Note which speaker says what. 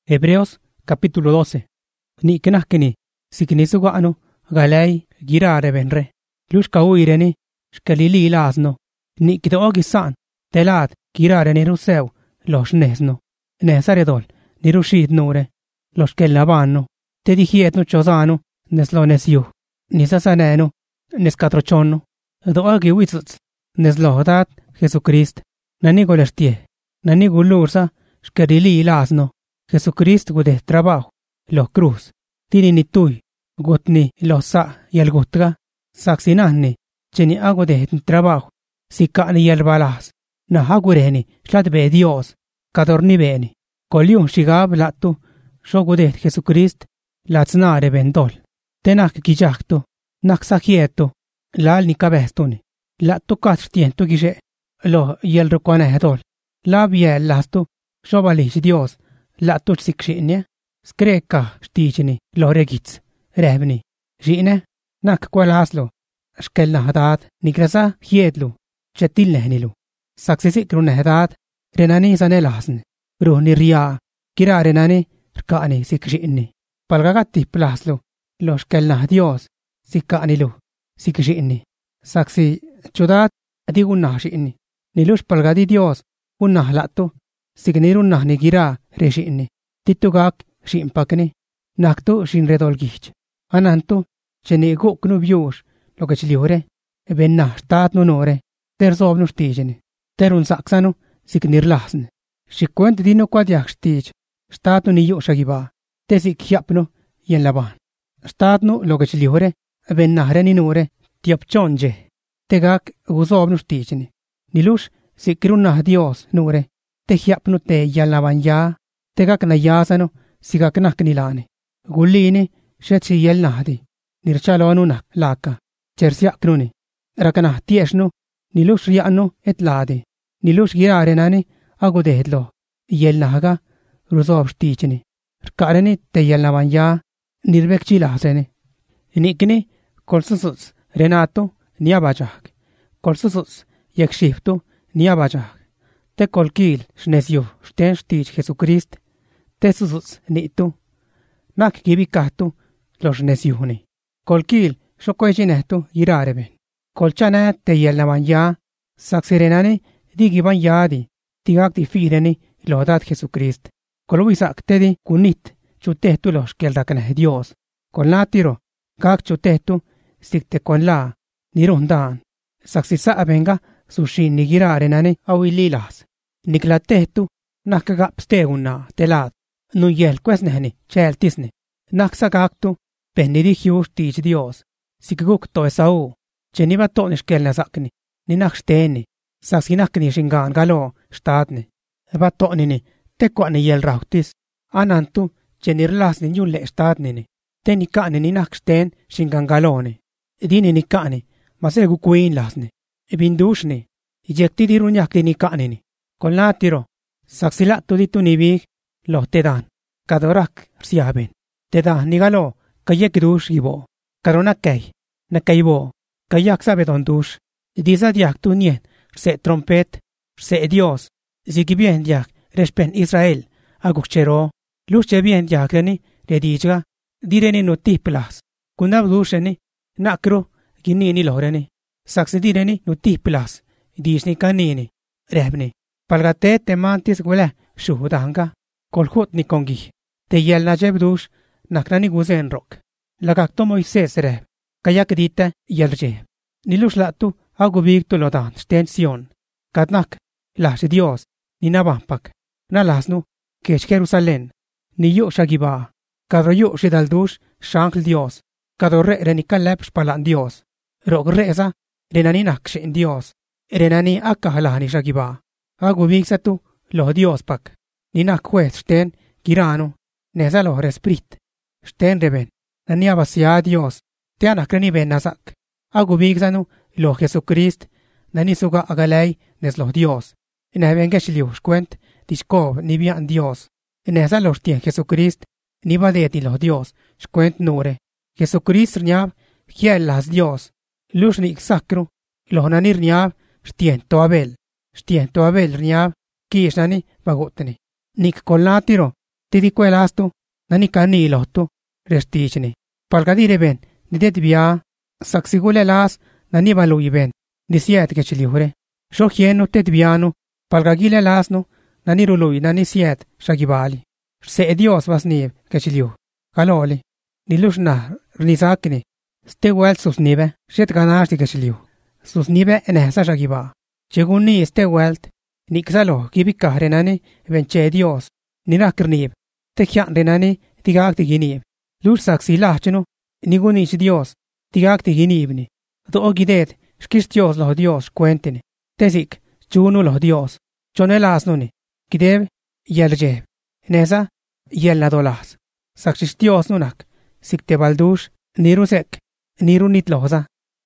Speaker 1: Hebreos capítulo 12. Ni kenahkeni, siknisuguano, galay, girare benre. Lushka uireni, shkalili lasno. Ni kitogisan, telad, girare nirusew, los nesno. Nesaredol, nirushid nure. Los kelavano, te digietno chosano, neslo nesyu. Nisasaneno, neskatrochono. Doagi witzuts, neslo dat, Jesucrist. Nanigolestie, nanigulursa, shkalili lasno. Jesucrist gude trabajo, los cruz, tini ni tuy, gutni los sa y el gutga, saxinani, cheni hago de trabajo, si cani y el balas, na hagureni, slat be Dios, cadorni beni, coliun shigab latu, shogude Jesucrist, latsnare bendol, tenak gijacto, naxagieto, lal ni cabestuni, latu castiento gije, lo y el ruconedol, la biel lastu, shobalish Dios, la tutsik shine, skreka shtichini, loregits, rebni, shine, nak kwalaslo, shkelna hadad, nigrasa hiedlu, chetil nehnilu, saksisikru nehadad, renani sanelasn, ruhni ria, kira renani, rkani sikshini, palgagati plaslo, lo shkelna Dios, sikanilu, sikshini, saksi chudad, adigunna shini, nilush palgadi Dios, unna latu, signirunna nigira, reshini, titugak, shimpakni, naktu shinredolgich, anantu, cheni guknu biush, logachliure, benna stat nonore, terzobnu stijeni, terun saksanu, signirlasn, shikwent dino kwadiak stij, statnu niyu shagiba, tesik hiapnu, yen laban, statnu logachliure, benna reninure, tiapchonje, tegak guzobnu stijeni, nilush, sikrunna Dios nure, te hiapnu te yalaban ya, tegak na yasano, sigak naknilani. Gullini, shetsi yel nahdi, nirchalonu nak laka, chersiaknuni, rakanah tieshnu, nilush rianu et ladi, nilush girarenani, agudehedlo, yel nahaga, ruzob stichini, rkareni te yalaban ya, nirbekchilaseni. Nikni, kolsusuts, renato, niabajak, kolsusuts, yakshiftu, niabajak. Te kolkil shnesyu shten shtich Jesucrist, te susuts nitu, nak gibikatu lo shnesyuni. Kolkil shokoychinehtu yirareben. Kolchana te yelaman ya, saksirenani digiban yadi, tigak difireni lo dat Jesucrist. Kolwisak tedi kunit chutehtu los keldakneh Dios. Kolnatiro, kak chutehtu sikte konla, nirundan. Saksisa venga sushin nigirarenani awililas. Niklatehtu, nakagapsteguna telad, nu yel kwesnehni, cheltisni, naksagaktu, penirihius tich Dios, sikgukto Esau, chenibato nishkelnasakni, ninaksteni, saksinakni shingan galo, stadni, batonini, tekwani yel rautis, anantu, chenirlasni yulle stadnini, tenikani ninaksten shingan galoni, dini nikani, masegu kuin lasni, bindushni, ijektidirunyak nikanini. Kolnatiro, saksilattu ditu nibig, lo tedan, kadorak rsiaben, tedan nigalo, kayekdush ibo, karonakay, nakaybo, kayak sabedon dush, dizadiak tu nien, rse trompet, rse Dios, zigibien diak, respen Israel, agukchero, luche bien diak reni, redijga, direni nutiplas, kunabdusheni, nakro, ginini loreni, saksidireni nutiplas, dishni kanini, rebni. Palgate te mantis gwele shuhudanga, kolhut ni kongi, te yel na jebdush, nakrani guzen rok. Lagakto Moises reb, kayak dite yel jeb. Nilush latu agubik tu lodan stension. Kadnak, lash Dios, ni nabampak. Na lasnu, kech Jerusalén, ni yu shagiba. Kadro yu shidaldush, shankl Dios. Kadro re renikalep shpalan Dios. Rog reza, renani nakshin Dios. Renani akahalani shagiba. Agubik satu, lo Dios pak. Ninak juez shten, girano, neza lo resprit. Shten reben, naniabasia Dios, teanak reni ben nasak. Agubik sanu, lo Jesucrist, nanisuga agalay, nes lo Dios. Inabengesiliu shkwent, tishkob, nibian Dios. Neza lo shtien Jesucrist, nibadeti lo Dios, shkwent nure. Jesucrist rniab, hiel las Dios. Lushnik sakru, lo nanir niab, shtien toabel. Shtiento Abel rniab, kishnani bagutni. Nik kolnatiro, Tidi kwelastu, nani kani lohtu, restichni. Palgadire ben, nidet bia, saksigule las, nani baluy ben, nisiet kechiliure. Shohienu tet bianu, palgagile lasnu, nani ruluy nani siet shagibali. Se Dios vasnib kechiliu. Kaloli, nilushna rnizakni, ste welt susnibe, shet ganashti kechiliu. Susnibe enehsa shagiba. Cheguni este welt, niksalo kibika renani venche Dios, ninakrnib, tekyan renani tigak tiginib. Lush saksi lahchenu, nigunich Dios, tigak tiginibni. Do ogidet, shkish Dios lo Dios cuentini. Tesik, chunu lo Dios, chonelasnuni, kideb, yeljeb. Nesa, yelladolas. Sakshish Dios nunak, sikte baldush, nirusek, nirunit loza.